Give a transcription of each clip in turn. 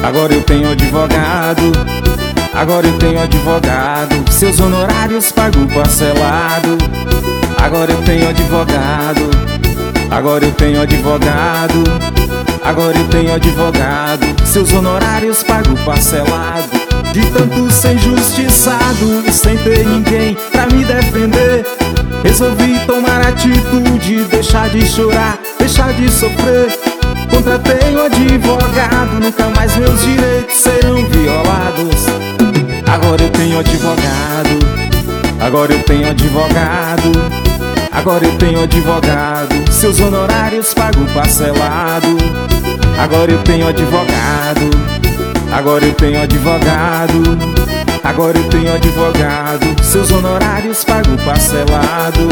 Agora eu tenho advogado, agora eu tenho advogado, seus honorários pago parcelado. Agora eu tenho advogado, agora eu tenho advogado, agora eu tenho advogado, seus honorários pago parcelado. De tanto ser injustiçado e sem ter ninguém pra me defender, resolvi tomar atitude, deixar de chorar, deixar de sofrer. Contratei um advogado, nunca mais meus direitos serão violados. Agora eu tenho advogado, agora eu tenho advogado, agora eu tenho advogado, seus honorários pago parcelado. Agora eu tenho advogado, agora eu tenho advogado, agora eu tenho advogado, seus honorários pago parcelado.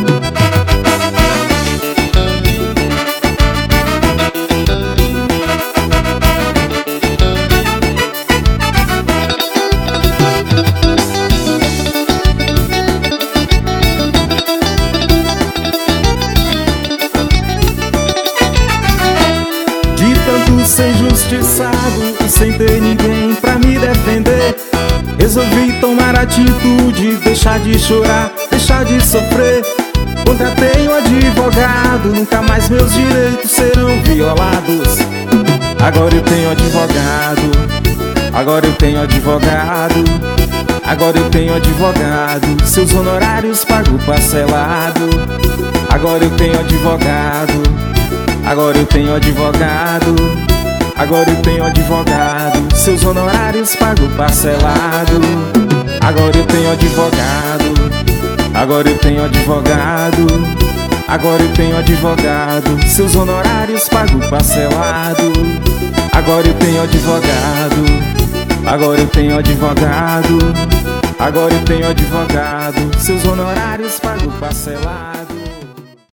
De tanto ser injustiçado e sem ter ninguém pra me defender, resolvi tomar atitude, deixar de chorar, deixar de sofrer. Contratei um advogado, nunca mais meus direitos serão violados. Agora eu tenho advogado, agora eu tenho advogado, agora eu tenho advogado, seus honorários pago parcelado. Agora eu tenho advogado, agora eu tenho advogado, agora eu tenho advogado, seus honorários pago parcelado. Agora eu tenho advogado, agora eu tenho advogado, agora eu tenho advogado, seus honorários pago parcelado. Agora eu tenho advogado, agora eu tenho advogado, agora eu tenho advogado, seus honorários pago parcelado.